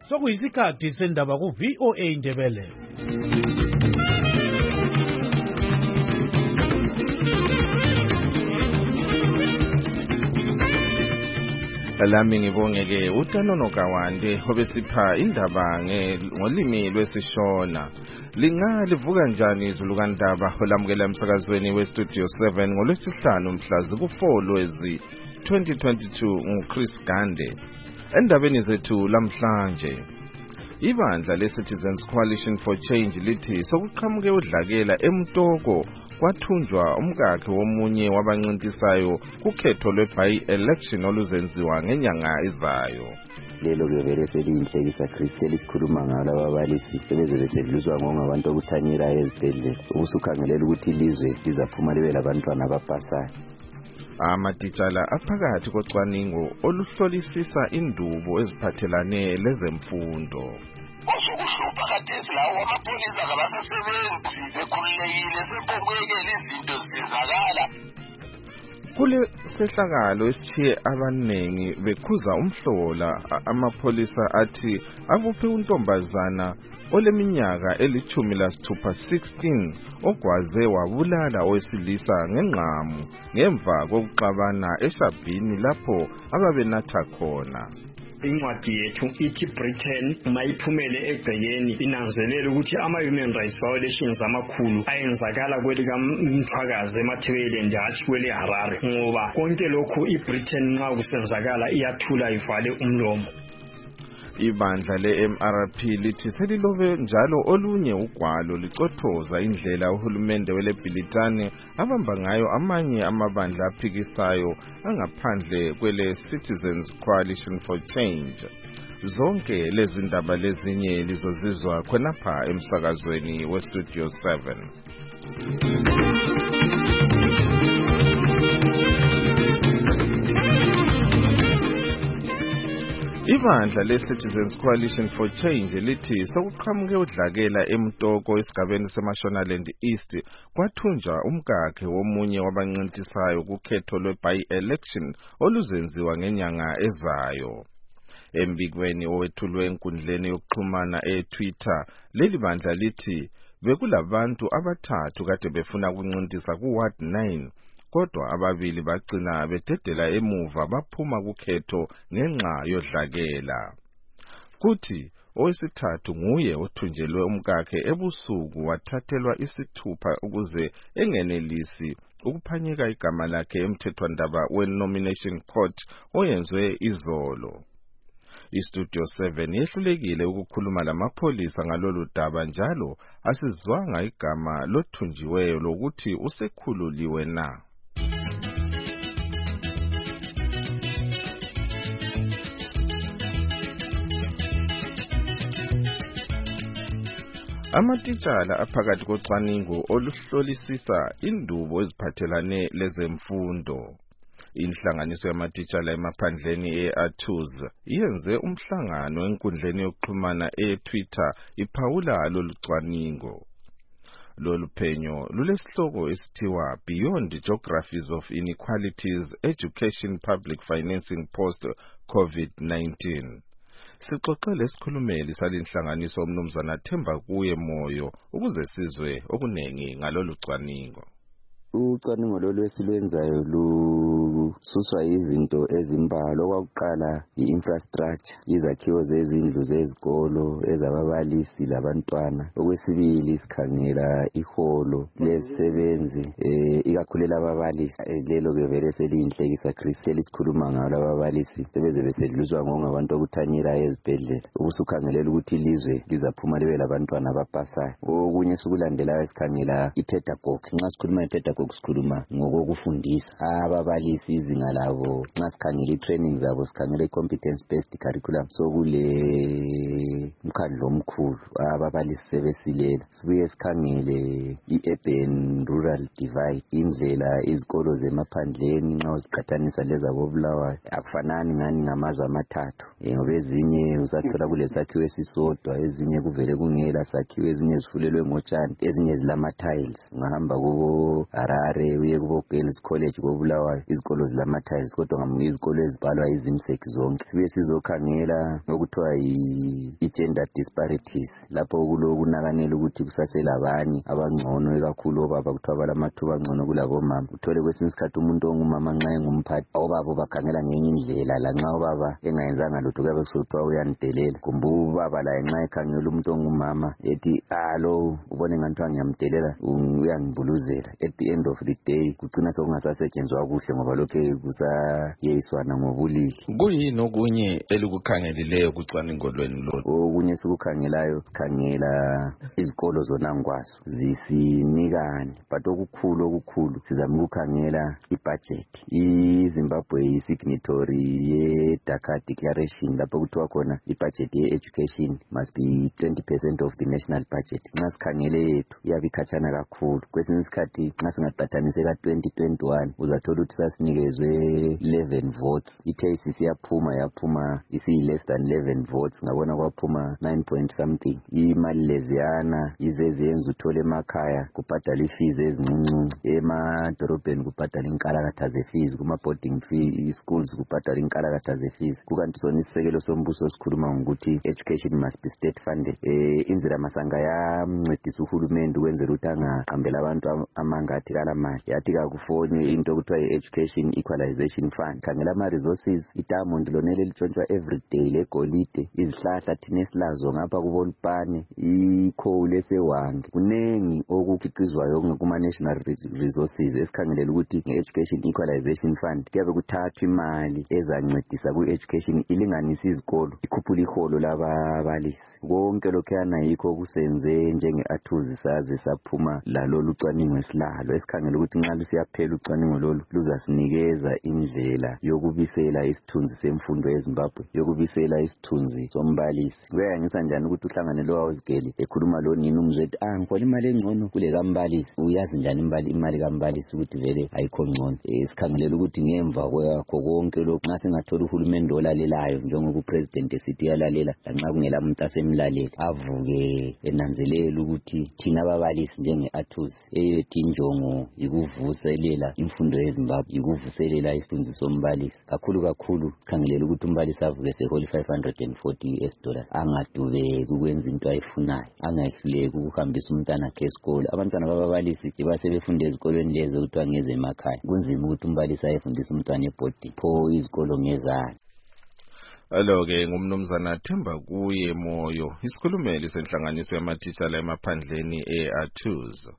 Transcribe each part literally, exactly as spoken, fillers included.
sokuyisikhathi sendaba ku V O A Ndebele. Lami ngibongeke uTanono Kawande obesipha indaba ngolimi lwesishona. Lingalivuka njani izulu kaNdaba olamukela emsakazweni weStudio seven ngolwesihlanu mhla ziku-four Lwezi twenty twenty-two nguChris Gande. Endabeni zethu lamhlanje, ibandla leCitizens Coalition for Change lithi sokuqhamuke udlakela eMtoko kwathunjwa umkakhe womunye wabancintisayo kukhetho lwe-by-election oluzenziwa ngenyanga ezayo. Lelo ke vele seliyinhlekisa Christel isikhuluma ngalo ababalisi sebeze besedluzwa ngabantu okuthanyela ezibhedlela ubusukhangelela ukuthi ilizwe lizaphuma libe labantwana abapasayo. Amatitshala aphakathi kocwaningo oluhlolisisa indubo eziphathelane lezemfundo. Osokuhlupha kathesi lawo amapolisa kabasesebenzi bekhululekile sephokwekela izinto zisizakala. Kule sehlakalo esithiye abanengi bekhuza umhlola, amapolisa athi akuphe untombazana oleminyaka elithumi lasithupha sixteen ogwaze wabulala owesilisa ngengqamu ngemva kokuxabana eshabhini lapho ababenatha khona. Incwadi yethu ithi Britain mayiphumele egcekeni inanzelela ukuthi ama-human rights violations amakhulu ayenzakala kwelikamthwakazi eMathebeleni hatshi kwele Harare, ngoba konke lokhu iBritain nxa kusenzakala iyathula ivale umlomo. Ibandla le-M R P lithi selilobe njalo olunye ugwalo licothoza indlela uhulumende weleBhilitane abamba ngayo amanye amabandla aphikisayo angaphandle kwele Citizens Coalition for Change. Zonke lezi ndaba lezinye lizozizwa khonapha emsakazweni weStudio seven. Ibandla leCitizens Coalition for Change lithi sokuqhamuke udlakela eMtoko esigabeni seMashonaland East kwathunjwa umkakhe womunye wabancintisayo kukhetho lwe-by-election oluzenziwa ngenyanga ezayo. Embikweni owethulwe enkundleni yokuxhumana eTwitter, leli bandla lithi bekulabantu abathathu kade befuna ukuncintisa kuWard nine, kodwa ababili bagcina bededela emuva baphuma kukhetho ngenxa yodlakela. Kuthi owesithathu nguye othunjelwe umkakhe ebusuku wathathelwa isithupha ukuze engenelisi ukuphanyeka igama lakhe emthethwandaba we-nomination court oyenzwe izolo. iStudio seven yehlulekile ukukhuluma lamapholisa ngalolu daba njalo asizwanga igama lothunjiweyo lokuthi usekhululiwe na. Amatitshala aphakathi kocwaningo oluhlolisisa indubo eziphathelane lezemfundo. Inhlanganiso yamatitshala emaphandleni e-Athuz yenze umhlangano enkundleni yokuxhumana e-Twitter iphawula lolu cwaningo. Lolu phenyo lulesihloko esithiwa Beyond Geographies of Inequalities, Education Public Financing Post-COVID nineteen. Sixoxele isikhulumeli salinhlanganiso umnumzana Themba kuye Moyo ukuze sizwe okunengi ngalolu cwaningo. Ucwaningo lolu esilwenzayo lususwa izinto ezimbalwa. Okwakuqala i-infrastructure, izakhiwo zezindlu zezikolo ezababalisi labantwana. Okwesibili sikhangela iholo lezisebenzi eh ikakhulela ababalisi. Lelo ke vele seliyinhlekisa Christel isikhuluma ngalo ababalisi sebeze besedluzwa ngabantu okuthanyela ezibhedlela ubusukhangelela ukuthi ilizwe lizaphuma libe labantwana abapasayo. Okunye sokulandelayo sikhangela ipedagogue. Nxa sikhuluma ipedagogue sikhuluma ngokufundisa ababalisi izinga labo. Nxa sikhangela itraining zabo sikhangela competence based curriculum. So kule umkhandlo omkhulu ababalisi sebesilela. Sibuye sikhangele i-urban rural divide, indlela izikolo zemaphandleni nxa uziqathanisa lezabo Bulawayo akufanani ngani ngamazwe amathathu. Ngoba ezinye usathola kulesakhiwo esisodwa, ezinye kuvele kungela sakhiwo, ezinye zifulelwe ngotshani, ezinye zilama-tiles. Ungahamba kubo Harare uye kubo Girls College ko Bulawayo izikolo zilama-tiles kodwa ngamunye izikolo ezibhalwa izimsek zonke. Sibuye sizokhangela okuthiwa i-gender disparities, lapho kulokunakanela ukuthi kusaselabanye abangcono ikakhulu obaba kuthiwa balamathuba angcono kulabomama. Uthole kwesinye isikhathi umuntu ongumama nxa engumphathi obaba bakhangela ngenye indlela, lanxa obaba engayenzanga lutho kuyabe kusuthiwa uyandelela. Kumbe ubaba laye nxa ekhangela umuntu ongumama ethi alo ubone ngathiwa ngiyamdelela uyangibuluzela. At the end of the day kucina sokungasasetshenzwa kuhle ngoba lokhe kusayeyiswana ngobulili. Kuyini okunye elikukhangelileyo kucwaningo lwenu lolu? Okunye sikukhangelayo sikhangela izikolo zona ngwazo zisinikani, but okukhulu okukhulu sizama ukukhangela i-budget. iZimbabwe yi-signatory ye-Dakar Declaration lapho kuthiwa khona i-budget ye-education must be twenty percent of the national budget. Nxa sikhangele yethu iyabe ikhatshana kakhulu. Kwesinye isikhathi nxa singaqathanise ka-twenty twenty-one uzathola ukuthi sasinikezwe eleven votes, ithe isiyaphuma yaphuma isi-less than eleven votes, ngabona kwaphuma nine point something. Imali leziyana izezenza uthole emakhaya kubhadala ifees ezincuncuncu, emadorobheni kubhadala inkalakatha ze-fees, kuma-boarding fee schools kubhadala inkalakatha ze-fees. Kukanti sona isisekelo sombuso sikhuluma ngokuthi education must be state funded. Eh inzira masanga yamncedisa uhulumende ukwenzela ukuthi angaqambela abantu amangathi kalamali, yathi kakufoni into okuthiwa yi-education equalization fund. Khangela ama-resources, idiamond lonele litshontshwa every day, legolide, izihlahla thina esilazo ngapha kubolupane, i-coal esewange, kunengi okukhiqizwayo kuma-national resources. Esikhangelela ukuthi nge-education equalization fund kuyabe kuthathwa imali ezancedisa ku-education ilinganisa izikolo, ikhuphula iholo lababalisi. Konke lokhu yana yikho kusenze njenge-Athuzi saze saphuma lalolu ucwaningo esilalo. Esikhangela ukuthi nxa lusiyaphela ucwaningo lolu luzasinikeza indlela yokubisela isithunzi semfundo eZimbabwe, yokubisela isithunzi sombalisi. Kuyangisa njani ukuthi uhlangane lo wawuzigeli ekhuluma lo nini umzwe ethi ah ngikhola imali engcono kule kambalisi. Uyazi njani imali imali kambalisi ukuthi vele ayikho ngcono? Esikhangelela ukuthi ngemva kwakho konke lokhu nxa singathola uhulumende olalelayo njengoba upresident esithi uyalalela lanxa kungela muntu asemlaleli, avuke enanzelela ukuthi thina ababalisi njenge-Athuzi eyethi injongo yikuvuselela imfundo yeZimbabwe, yikuvuselela isithunzi sombalisi. Kakhulu kakhulu khangelela ukuthi umbalisi avuke seholi five hundred forty U S dollars, angadubeki ukwenza into ayifunayo, angahluleki ukuhambisa umntana akhe esikolo. Abantwana bababalisi basebefunda ezikolweni lezo kuthiwa ngeze emakhaya, kunzima ukuthi umbalisi ayefundisa umntwana ebhodini, pho izikolo ngezani. Alo-ke ngumnumzana Themba kuye Moyo, isikhulumeli senhlanganiso yamatitshala emaphandleni e-Athuzi.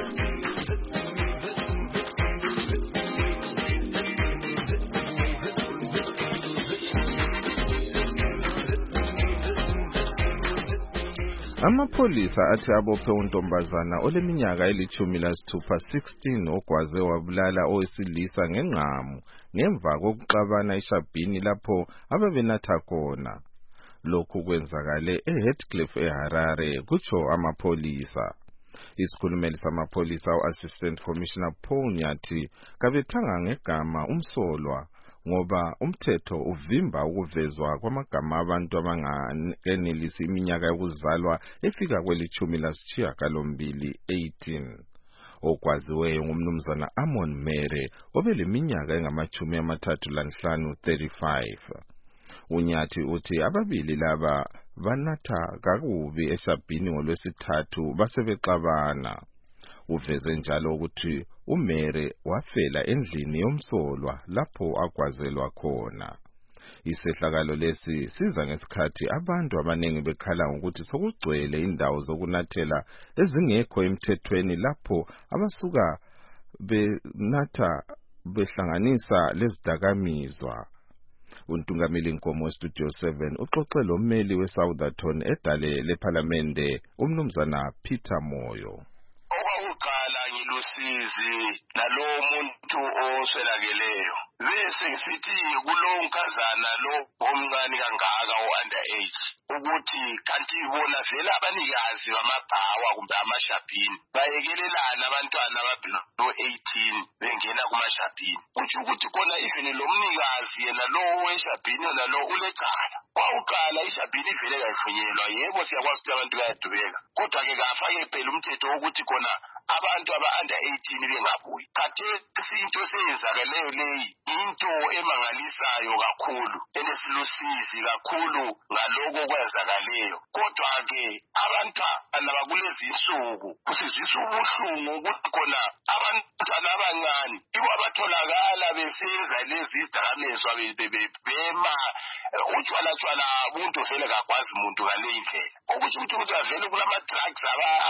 Amapholisa athi abophe untombazana oleminyaka elithumi lasithupha sixteen ogwaze wabulala owesilisa ngengqamu ngemva kokuxabana eShabhini lapho ababenatha khona. Lokhu kwenzakale eHeathcliff eHarare, kutsho amapholisa. Isikhulumeli samapholisa u-Assistant Commissioner Paul Nyathi kabethanga ngegama umsolwa ngoba umthetho uvimba ukuvezwa kwamagama abantu abangenelisi iminyaka yokuzalwa efika kwelithumi lasishiyagalombili eighteen. Okwaziweyo ngumnumzana Amon Mere obeleminyaka engamachumi amathathu lanhlanu thirty-five. Unyathi uthi ababili laba banatha kakubi eShabhini ngolwesithathu basebexabana. Uveze njalo ukuthi uMere wafela endlini yomsolwa lapho agwazelwa khona. Isehlakalo lesi siza ngesikhathi abantu abanengi bekhala ngokuthi sokugcwele indawo zokunathela ezingekho emthethweni lapho abasuka benatha behlanganisa lezidakamizwa. Untungameli Nkomo weStudio seven uxoxe lo mmeli weSouthampton edale leParliamente umnumzana Peter Moyo. Okokuqala ngilusizi nalo muntu oswelakeleyo, bese ngisithi kulo nkazana lo omncane kangaka o-underage ukuthi kanti bona vele abanikazi bamabhawa kumbe amashabhini bayekelelana abantwana ababilo eighteen bengena kumashabhini kuthi ukuthi khona even lo mnikazi yena lo weshabhini yena lo ulecala kwawuqala ishabhini vele kayifunyelwa yebo siyakwazi ukuthi abantu bayadubeka kodwa-ke kafake phela umthetho wokuthi khona abantu aba-under eighteen bengabuyi khathesi into eseyenzakaleyo leyi into emangalisayo kakhulu enesilusizi kakhulu ngaloko kwenzakaleyo kodwa-ke abantwana bakulezi insuku kusizisa ubuhlungu ukuthi khona abantwana abancane ibo abatholakala besenza lezi zidakamizwa bema utshwalatshwala umuntu vele kakwazi muntu ngaleyi ndlela ukuthi ukuthi ukuthi vele kulama-drugs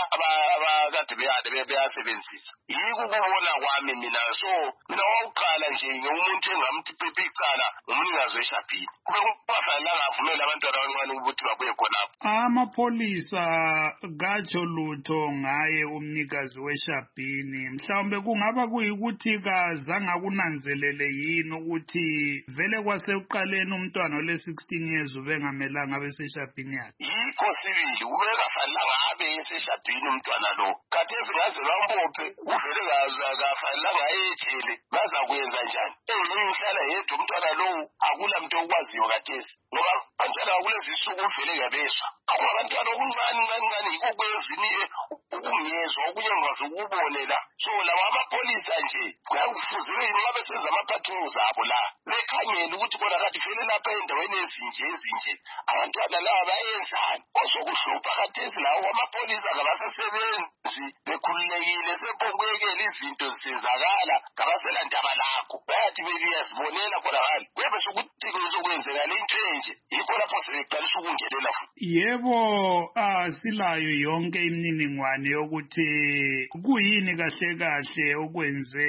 abakade beyade beyasebenzisa yiko ukubona kwami mina so mina wawuqala nje ngumuntu engamthi phephe icala ngumnikazi weshabhini kube kungafanelanga avumele abantwana abancane ukuthi babuye khonapho. Amapholisa katsho lutho ngaye umnikazi weshabhini mhlawumbe kungaba kuyikuthi kazange kunanzelele yini ukuthi vele kwasekuqaleni umntwana ole sixteen years ubengamelanga beseshabhini yakhe yikho sibili ubekafanelanga abe eseshabhini umntwana lo khathesi ngaze bambophe uvele kafanelanga ayejele bazakuyenza njani engihlala yedwa umntwana lowu akula muntu okwaziyo khathesi ngoba abantwana bakulezi insuku uvele kuyabezwa abantwana okuncane kancane yikho kwezinye ukungezwa okunye ngaze ukubonela so lawa amapholisa nje kuyafuzile yini ngabe senza ama-patrols abo la bekhangele ukuthi bona kade vele lapha endaweni ezinje ezinje abantwana laba bayenzani ozokuhlupha khathesi lawo amapholisa kabasasebenzi bekhululekile sempokuyekela izinto zisenzakala kabasela ndaba lakho bayathi bebiyazibonela khonakali kuyabe sokuthi kuzokwenzekala into enje yikho lapho sebeqalisa ukungenela futhi. Yebo silayo yonke imininingwane yokuthi kuyini kahle kahle okwenze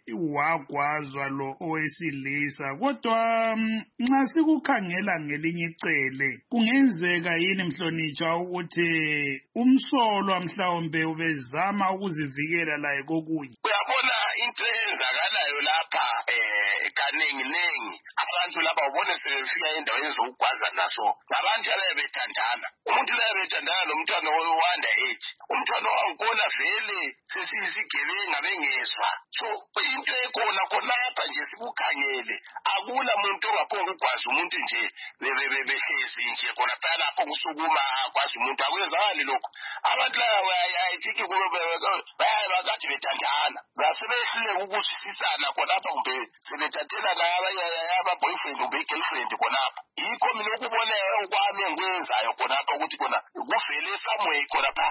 wagwazwa lo owesilisa kodwa nxa sikukhangela ngelinye icele kungenzeka yini mhlonitshwa ukuthi umsolwa mhlawumbe ubezama ukuzivikela laye kokunye. Uyabona into eyenzakalayo lapha eh kaningi ningi abantu laba ubone sebefika endaweni zokugwaza naso ngabantu abebethandana umuntu labethandana nomntwana owanda age umntwana wankona vele sesiyisigebenga bengezwa so into ekhona khonapha nje sikukhangele akula muntu ongaphonga ukugwaza umuntu nje behlezi nje khona phela lapho kusukuma akwazi umuntu akwenzakali lokho abantu laba ayithiki bayabakathi bethandana basebehlule ukushisisana khonapha kumbe sebethathela aba-boyfriend kumbe i-girlfriend khonapha yikho mina ukubona okwami engikwenzayo khonapha ukuthi khona kuvele somewhere khonapha.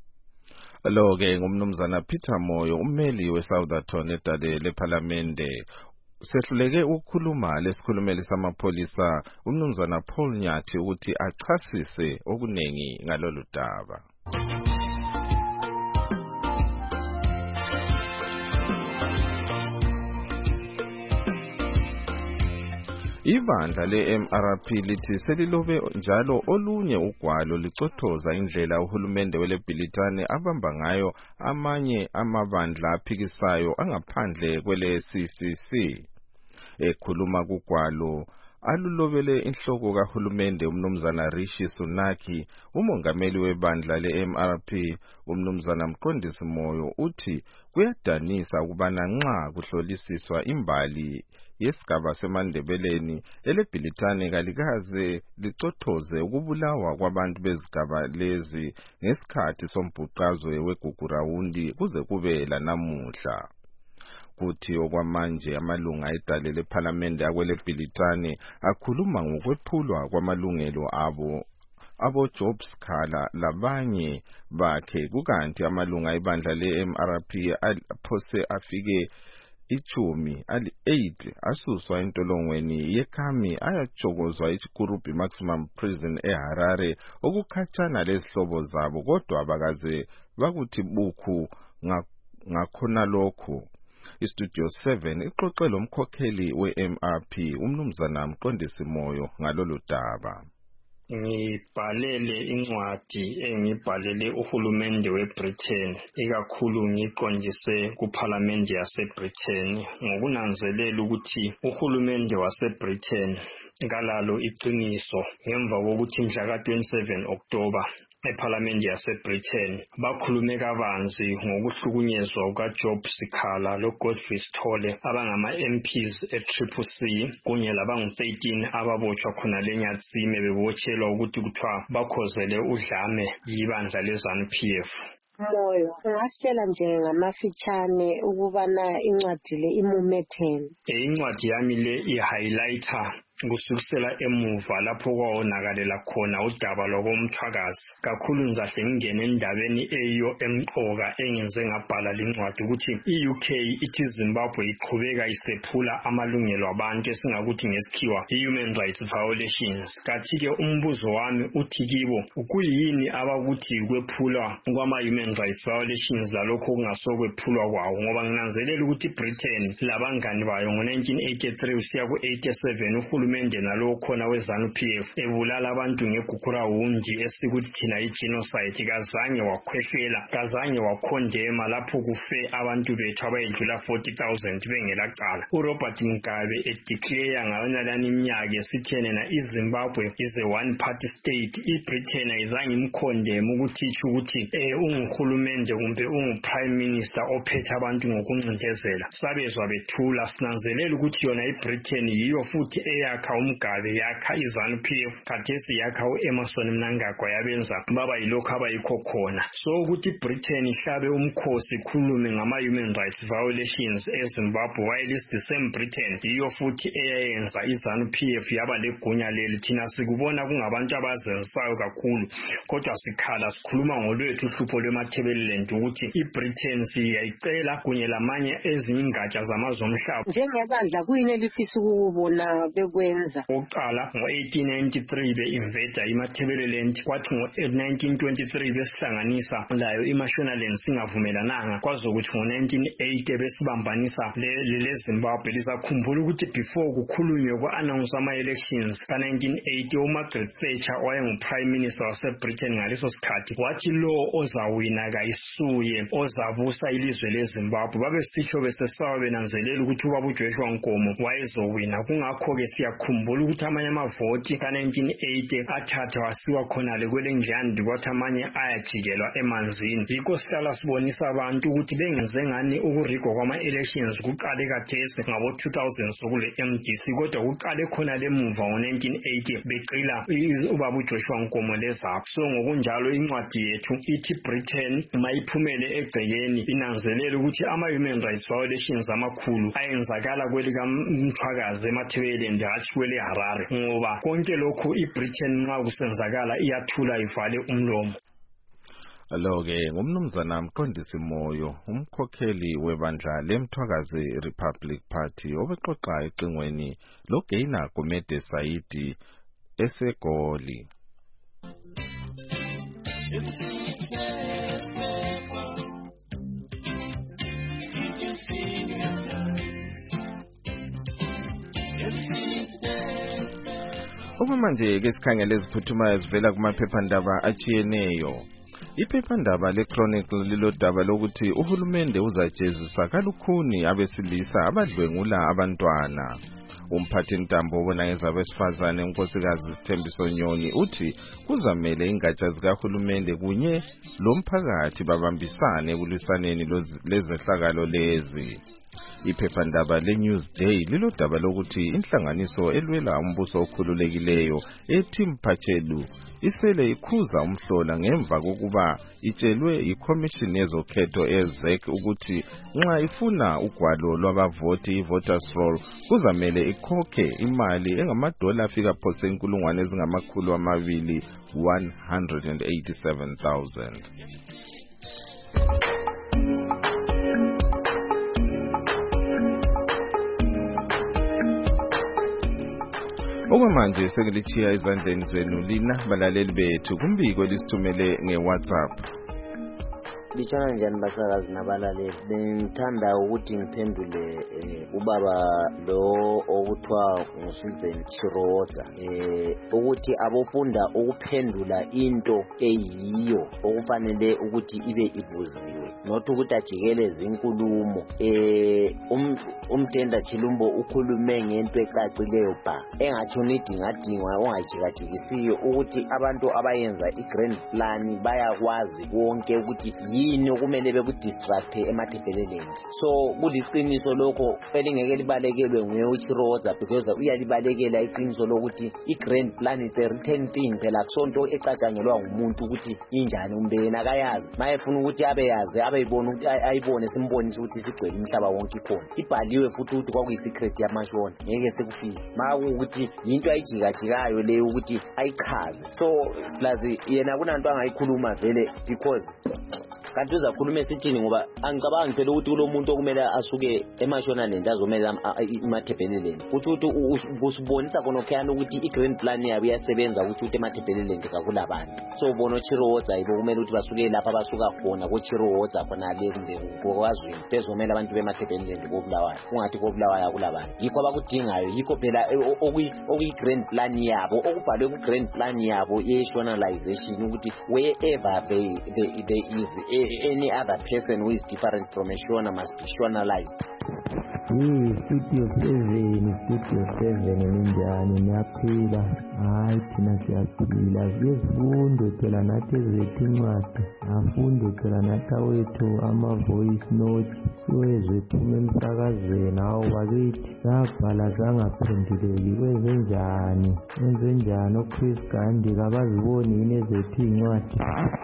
Lo-ke ngumnumzana Peter Moyo ummeli we-Southerton edale lephalamende sehluleke ukukhuluma lesikhulumeli samapholisa umnumzana Paul Nyathi ukuthi achasise okunengi ngalolu daba. Ibandla le-M R P lithi selilobe njalo olunye ugwalo licothoza indlela uhulumende welebhilitane abamba ngayo amanye amabandla aphikisayo angaphandle kwele-C C C. Ekhuluma kugwalo alulobele inhloko kahulumende umnumzana Rishi Sunaki, umongameli webandla le-M R P umnumzana Mqondisi Moyo uthi kuyadanisa ukubana nxa kuhlolisiswa imbali yesigaba semandebeleni elebhilitane kalikaze licothoze ukubulawa kwabantu bezigaba lezi ngesikhathi sombhuqazwe wegugurawundi kuze kube lanamuhla. Kuthi okwamanje amalunga edale lephalamende akwelebhilitane akhuluma ngokwephulwa kwamalungelo abo abo Jobs Khala labanye bakhe kukanti amalunga ebandla le-M R P aphose afike ichumi ali-eight asuswa entolongweni yekhami ayajokozwa iChikurubi Maximum Prison eHarare okukhatshana lezihlobo zabo kodwa bakaze bakuthi bukhu ngakhona lokhu. iStudio seven ixoxela umkhokheli we-M R P umnumzana Mqondisi Moyo ngalolu daba. ngibhalele incwadi engibhalele uhulumende weBritain ikakhulu ngiqondise kuParliament yaseBritain ngokunanzelela ukuthi uhulumende waseBritain kalalo iqiniso ngemva kokuthi mhla ka twenty-seven October eParliament yaseBritain bakhulume kabanzi ngokuhlukunyezwa kukaJob Sikhala loGodfrey Sithole abangama M Ps e-Triple C kunye labangu thirteen ababotshwa khona leNyatsime bebotshelwa ukuthi kuthiwa bakhozele udlame yibandla leZANU P F. Moyo ungasitshela nje ngamafitshane ukubana incwadi le imumetheni. Incwadi yami le i-highlighter kusukisela emuva lapho kwawonakalela khona udaba lokomthwakazi kakhulu ngizahle ngingene endabeni eyiyo emqoka engenze ngabhala lincwadi ukuthi i-U K ithi Zimbabwe iqhubeka isephula amalungelo abantu esingakuthi ngesikhiwa i-human rights violations. Kathi-ke umbuzo wami uthi kibo ukuyini abakuthi kwephulwa kwama-human rights violations lalokho kungasokwephulwa kwawo ngoba nginanzelela ukuthi iBritain labangani bayo ngo-nineteen eighty-three usiya ku-eighty-seven uhulumende nalo khona weZANU P F ebulala abantu ngegugura wundi esikuthi thina i-genocide kazange wakhwehlela kazange wakhondema lapho kufe abantu bethu abayedlula forty thousand bengelacala. uRobert Mugabe edeclare ngayonalani iminyaka esithene na iZimbabwe is a one party state. iBritain ayizange imkhondema ukuthi itsho ukuthi eh unguhulumende kumbe ungu-prime minister ophethe abantu ngokuncindezela. Sabezwa bethula sinanzelela ukuthi yona iBritain yiyo futhi eyakha uMgabe yakha iZANU P F khathesi yakha uEmerson Mnangagwa yabenza baba yilokho abayikho khona. So ukuthi iBritain ihlabe umkhosi ikhulume ngama-human rights violations eZimbabwe while is the same Britain yiyo futhi eyayenza iZANU P F yaba legunya leli. Thina sikubona kungabantu abazensayo kakhulu kodwa sikhala sikhuluma ngolwethu uhlupho lwemathebeleland ukuthi iBritain siyayicela kunye lamanye ezinye ingatsha zamazwe omhlaba njengebandla kuyini elifisa ukubona bekwenza. Oqala ngo-eighteen ninety-three be-invada imathebeleland kwathi ngo-nineteen twenty-three besihlanganisa layo iMashonaland singavumelananga kwaze ukuthi ngo-nineteen eighty besibambanisa leZimbabwe. Lisakhumbula ukuthi before kukhulunywe kwa-announce ama-elections ka-nineteen eighty uMargaret Thatcher wayengu-prime minister waseBritain ngaleso sikhathi wathi lo ozawina kayisuye ozabusa ilizwe leZimbabwe. Babesitsho besesawa benanzelela ukuthi ubaba uJoshua Nkomo wayezowina. Kungakho-ke siyakhumbula ukuthi amanye amavoti ka-nineteen eighty athathwa wasiwa khonale kwelenjani kwathi amanye ayajikelwa emanzini. Yikho sihlala sibonisa abantu ukuthi bengenze ngani ukurigwa kwama-elections kuqale kathesi ngabo-two thousand sokule M D C kodwa kuqale khonale emuva ngo-nineteen eighty beqila ubaba uJoshua Nkomo lezapho. So ngokunjalo incwadi yethu ithi Britain mayiphumele egcekeni inanzelela ukuthi ama-human rights violations amakhulu ayenzakala kwelikamthwakazi emathebeleland hatshi kwele Harare ngoba konke lokhu iBritain nxa kusenzakala iyathula ivale umlomo. Alo-ke ngumnumzana Mqondisi Moyo umkhokheli webandla lemthwakazi Republic Party obexoxa ecingweni loGaina Gumede Saidi eseGoli. Okwamanje ke sikhangele iziphuthumayo zivela kumaphephandaba achiyeneyo. Iphephandaba leChronicle lilodaba lokuthi uhulumende uzajezisa kalukhuni abesilisa abadlwengula abantwana. Umphathintambo obona ngezabesifazane unkosikazi Thembiso Nyoni uthi kuzamele ingatsha zikahulumende kunye lomphakathi babambisane kulwisaneni lezehlakalo lezi. Iphephandaba leNewsday lilodaba lokuthi inhlanganiso elwela umbuso okhululekileyo ethi Mphatshelu isele ikhuza umhlola ngemva kokuba itshelwe iCommission yezokhetho eZ E C ukuthi nxa ifuna ugwalo lwabavoti i-voters roll kuzamele ikhokhe imali engamadola afika phose inkulungwane ezingamakhulu amabili one hundred eighty-seven thousand. Okwamanje sekilichiya izandleni zenu lina balaleli bethu kumbiko lisithumele ngeWhatsApp. Lichana njani basakazi nabalaleli. Bengithanda ukuthi ngiphendule ubaba lo okuthiwa nguSusan Chiroza eh ukuthi abofunda ukuphendula into eyiyo okufanele ukuthi ibe ibuziwe not ukuthi ajikeleze inkulumo eh umtenda Chilumbo ukhulume ngento ecacileyo ba engathoni idingadingwa ongajikajikisiyo ukuthi abantu abayenza igrand plan bayakwazi konke ukuthi yini okumele bekudistract emathebeleleni. So kuliqiniso lokho elingeke libalekelwe nguye uChiroza because uyalibalekela iqiniso lokuthi igrand plan is a written thing phela kusonto ecatshangelwa ngumuntu ukuthi injani umbena akayazi mayefuna ukuthi abe yazi abeyibona ukuthi ayibone simbonise ukuthi sigcwele umhlaba wonke ikhona ibhaliwe futhi ukuthi kwakuyisecret yamashona ngeke sekufike makuthi into ayijikajikayo le ukuthi ayichaze. So plazi yena kunanto angayikhuluma vele because kanti uzakhuluma esithini ngoba angicabangi phela ukuthi kulo muntu okumele asuke emashona lento azomela imathebeleleni ukuthi usibonisa khona okhayana ukuthi igrand plan yabo iyasebenza ukuthi emathebeleleni kakulabantu. So ubona uChiroza yibo kumele ukuthi basuke lapha basuka khona koChiroza khona le kumbe ngokwazweni bezomela abantu bemathebeleleni kobulawayo ungathi kobulawayo akulabantu yikho abakudingayo yikho phela okuyi-grand plan yabo okubhalwe ku-grand plan yabo ye-nationalization ukuthi wherever they, they, they is any other person who is different from a Shona must be Shonalized. Hii studio seven, studio seven ninjani niyaphila hayi thina siyaphila sifunde phela nathi ezethu incwadi afunde phela nathi awethu ama-voice note siwezwe phuma emsakazweni awu bakithi sabhala zangaphenduleki kwenzenjani kwenzenjani uChris Gandhi kabaziboni yini ezethu incwadi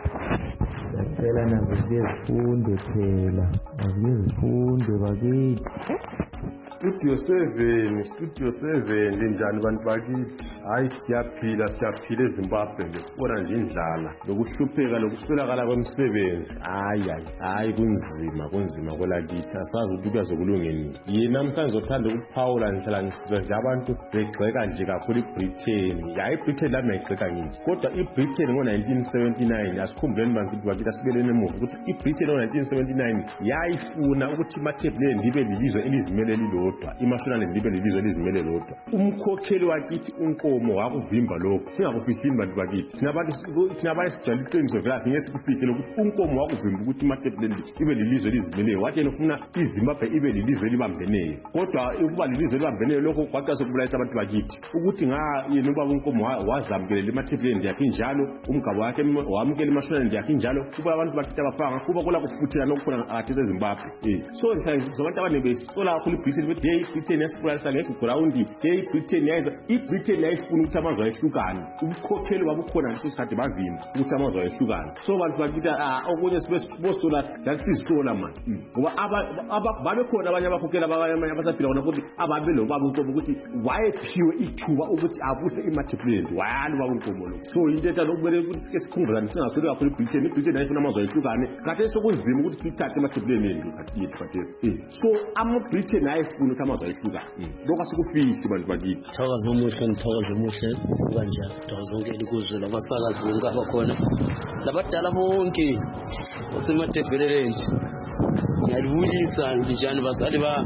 phela nazo sifunde phela azifunde bakithi. Studio seven, Studio seven, linjani bantu bakithi? Hayi siyaphila, siyaphila eZimbabwe ngesibona nje indlala lokuhlupheka lokuswelakala kwemisebenzi. Hayi hayi, hayi kunzima, kunzima kwelakithi. Asazi ukuthi kuyazokulungeni. Yena namhlanje uzothanda ukuphawula ngihlala ngisizwe nje abantu begxeka nje kakhulu iBritain. Ya iBritain la mayigxeka ngithi. Kodwa iBritain ngo nineteen seventy-nine asikhumbuleni bantu bakithi asibelene emuva ukuthi iBritain ngo nineteen seventy-nine yayifuna ukuthi imathebeleni libe lilizwe elizimele lilo imashonale libe lelizwe lizimele lodwa. Umkhokheli wakithi unkomo wakuvimba lokho singakufisini bantu bakithi sinabantu sinabayisijwala iqiniso vela ngeke sikufike lokuthi unkomo wakuvimba ukuthi imathebeleni ibe lelizwe lizimele wathi yena ufuna iZimbabwe ibe lelizwe libambeneyo kodwa ukuba lelizwe libambeneyo lokho kwaqasa ukubulayisa abantu bakithi ukuthi nga yena ubaba unkomo wazamukela imathebeleni yakhe njalo umgabo wakhe wamukela imashonale yakhe njalo kuba abantu bakithi abafanga kuba kola kufuthela nokukhona akathi eZimbabwe eh so nhlanje abantu abanebe sola kakhulu iBritain day Britain yasipulasa ngeke ground day Britain yayiza iBritain yayifuna ukuthi amazwe ayehlukane ubukhokheli wabukhona leso sikhathi bavimba ukuthi amazwe ayehlukane so bantu bakithi okunye sibosola lasizisola manje ngoba aba babekhona abanye abakhokheli abanye abasaphila khona ukuthi ababelo baba unkomo ukuthi wayephiwe ithuba ukuthi abuse imathebeleni wayalo baba unkomo lo so into ethatha okumele ukuthi sike sikhumbulane singasoli kakhulu iBritain iBritain yayifuna amazwe ayehlukane kade sokunzima ukuthi sithathe imathebeleni endlu kathi yethu kathi so ama-Britain ayefuna ukuthi amazwe ayehluka lokho asikufisi bantu bakithi. Thokoza umuhle ngithokoza umuhle kanjalo thokoza zonke likuzwe labasakazi bonke abakhona labadala bonke osemathebeleleni ngiyalibulisa njani basali ba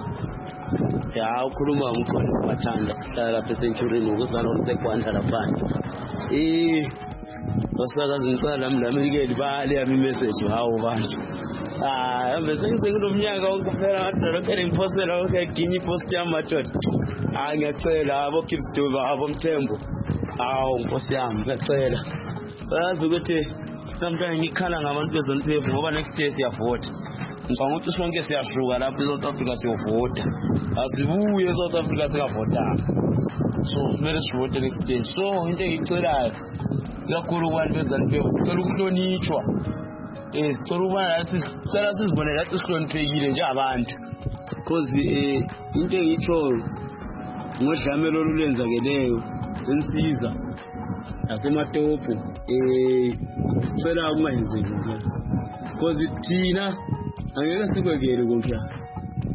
ya ukhuluma umkhona bathanda lapha eCenturion ukuzana olisekwanda lapha eh basakazi ngicela mlamike libali yami message hawo bantu ah bese ngizengilomnyaka wonke kuphela ngadala phela ngiphosela wonke ginyi post yamathot ah ngiyacela abo Kipstoba abo Mthembu awu nkosi yami ngiyacela bayazi ukuthi sometimes ngikhala ngabantu bezontevu ngoba next year siyavota ngicabanga ukuthi sonke siyahluka lapha eSouth Africa siyovota asibuye eSouth Africa siyavota so kumele sivote next year so into engicelayo kakhulu kwabantu bezontevu sicela ukuhlonishwa eh sicela ukuba lasi sicela sizibone lathi sihloniphekile nje abantu because eh into engitsho ngodlamelo olulenzakeleyo sensiza nasematopo eh sicela kungayenzeki nje because thina angeke sikwekele konke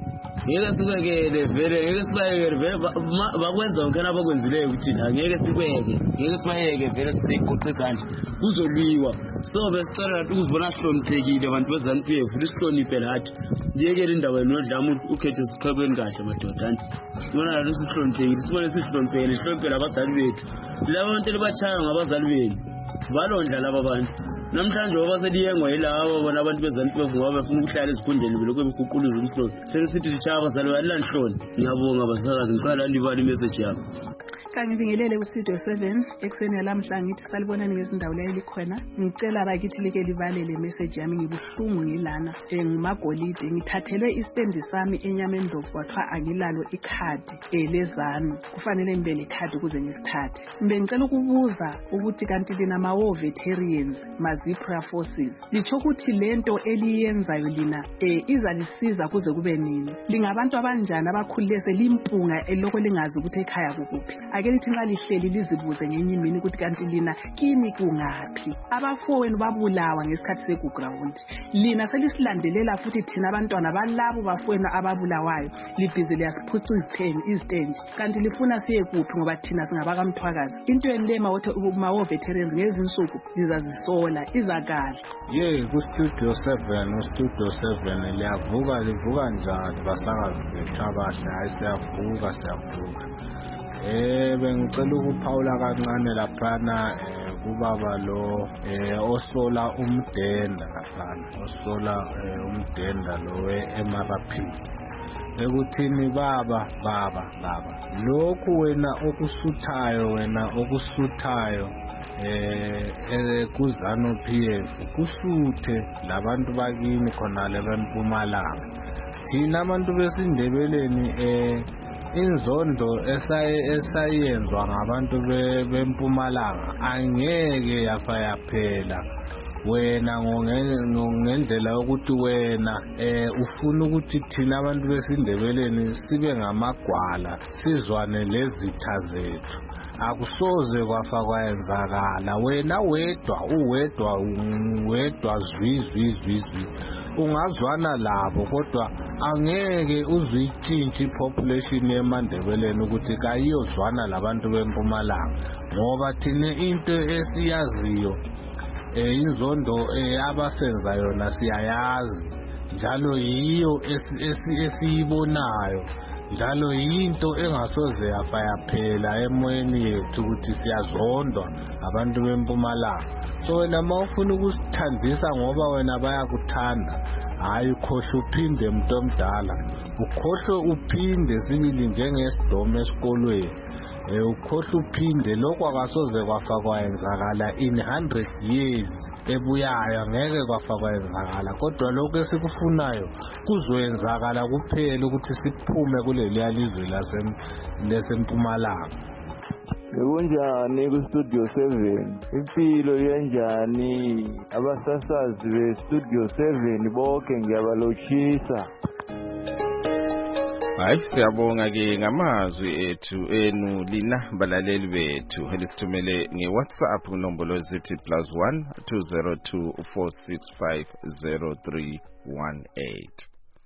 ngeke sikwekele vele ngeke sibayekele vele bakwenza ngena abakwenzileyo ukuthi ngeke sikweke ngeke sibayeke vele siqoqe izandla kuzolwiwa so besicela ukuthi uzibona sihloniphekile abantu bezantu yethu sihloniphe lathi ngeke indaba nodlama ukhethe siqhubeni kahle madoda anti sibona lathi sihloniphekile sibone sihloniphekile sihloniphele abazali bethu labo bantu lebachaya ngabazali benu balondla laba bantu namhlanje wabaseliyengwa yilabo bona abantu bezantu bevuka bafuna ukuhlala ezikhundleni belokho bekuquluza umhlolo sesithi sichaya abazali balanhloni ngiyabonga abasakazi ngicela libali message yabo Kangibingelele ku-Studio seven ekuseni lamhla ngithi salibonani ngezindawo la elikhona ngicela bakithi like livalele message yami ngibuhlungu ngilana ngimagolide ngithathelwe istendi sami enyameni ndovu kwathiwa angilalo ikhadi elezanu kufanele ngibe lekhadi ukuze ngisithathe mbe ngicela ukubuza ukuthi kanti lina ma-war veterans ma-Zipra forces litsho ukuthi lento eliyenzayo lina eh izalisiza kuze kube nini lingabantu abanjani abakhulile selimpunga elokho lingazi ukuthi ekhaya kukuphi lithi nxa lihleli lizibuze ngenye imini ukuthi kanti lina kimi kungaphi abafowenu babulawa ngesikhathi seguground lina selisilandelela futhi thina abantwana balabo bafowenu ababulawayo libhizi liyasiphuca izithengi izitenji kanti lifuna siye kuphi ngoba thina singabakamthwakazi into elema ma-war veterans ngezinsuku lizazisola izakala ye ku-Studio seven u-Studio seven liyavuka livuka njani basakazi bethu abahle hayi siyavuka siyavuka Eh bengicela ukuphawula kancane laphana kubaba lo osola umdenda laphana osola umdenda lo we-M R P ekuthini baba baba baba lokhu wena okusuthayo wena okusuthayo eh kuzanu P F kusuthe labantu bakini khona leBempumalanga thina abantu besindebeleni eh inzondo esayenzwa ngabantu beMpumalanga angeke yafa yaphela wena ngendlela yokuthi wena eh ufuna ukuthi thina abantu besindebeleni sibe ngamagwala sizwane lezitha zethu akusoze kwafa kwayenzakala wena wedwa uwedwa wedwa zwizwi zwizwi ungazwana labo kodwa angeke uzuyitshintshe ipopulation yeMandebeleni ukuthi kayiyozwana labantu beMpumalanga ngoba thina into esiyaziyo eh inzondo abasenza yona siyayazi njalo yiyo esiyibonayo njalo yinto engasoze yafa yaphela emoyeni yethu ukuthi siyazondwa abantu beMpumalanga so wena mawufuna ukusithandisa ngoba wena bayakuthanda hayi ukhohle uphinde umuntu omdala ukhohle uphinde sibili njengesidomo esikolweni eh ukhohle uphinde lokho akasoze kwafa kwayenzakala in one hundred years ebuyayo ngeke kwafa kwayenzakala kodwa lokho esikufunayo kuzoyenzakala kuphela ukuthi siphume kuleli yalizwe laseMpumalanga Kunjani ku-Studio seven impilo yenjani abasasazi be-Studio seven bonke ngiyabalochisa hayi siyabonga ke ngamazwi ethu enu lina balaleli bethu elisithumele ngeWhatsApp kunombolo zithi plus one two zero two four six five zero three one eight.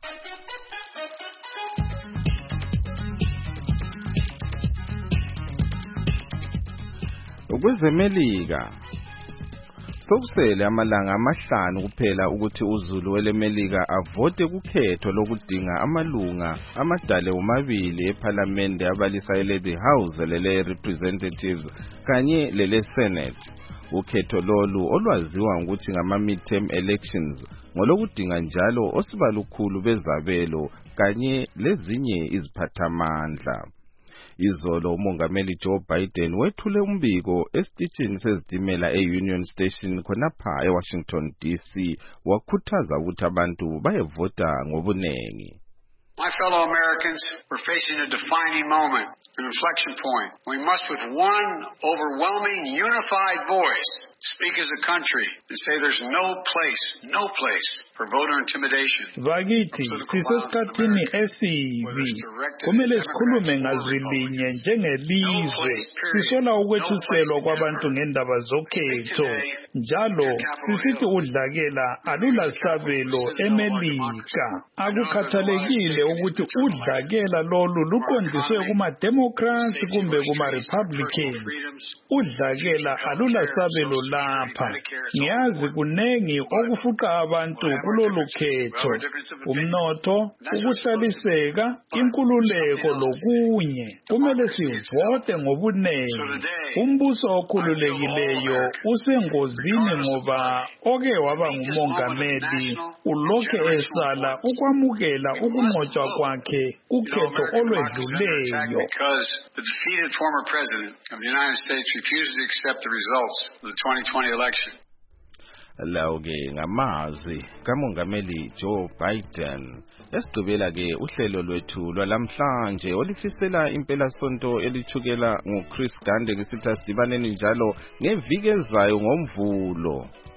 Ukwezemelika sokusele amalanga amahlanu kuphela ukuthi uZulu welemelika avote kukhetho lokudinga amalunga amadale omabili eParliament abalisa ele House lele Representatives kanye lele Senate ukhetho lolu olwaziwa ukuthi ngama midterm elections ngolokudinga njalo osibalukhulu bezabelo kanye lezinye iziphathamandla. Izolo umongameli Joe Biden wethule umbiko esitishini sezitimela e-Union Station khonapha eWashington D C wakhuthaza ukuthi abantu bayevota ngobunengi. My fellow Americans, we're facing a defining moment, an inflection point. We must with one overwhelming unified voice speak as a country and say there's no place, no place for voter intimidation. Vakithi sisesikhathini esibi kumele sikhulume ngazwilinye njengelizwe sisola ukwethuselwa kwabantu ngendaba zokhetho njalo sisithi udlakela alula sabelo eMelika akukhathalekile ukuthi udlakela lolu luqondiswe kuma-Democrats kumbe kuma-Republicans. Udlakela alulasabelo lapha. Ngiyazi kunengi okufuqa abantu kulolu khetho. Umnotho, ukuhlaliseka, inkululeko lokunye. Kumele sivote ngobunengi. Umbuso okhululekileyo usengozini ngoba oke waba ngumongameli ulokhe esala ukwamukela ukunqotshwa kwakhe kukhetho olwedluleyo. Because the defeated former president of the United States refuses to accept the results of the twenty twenty election. Lawo-ke ngamazwi kamongameli Joe Biden. Esigqibela ke uhlelo lwethu lwalamhlanje olifisela impelasonto elithukela nguChris Gande ngisithi asidibaneni njalo ngeviki ezayo ngoMvulo.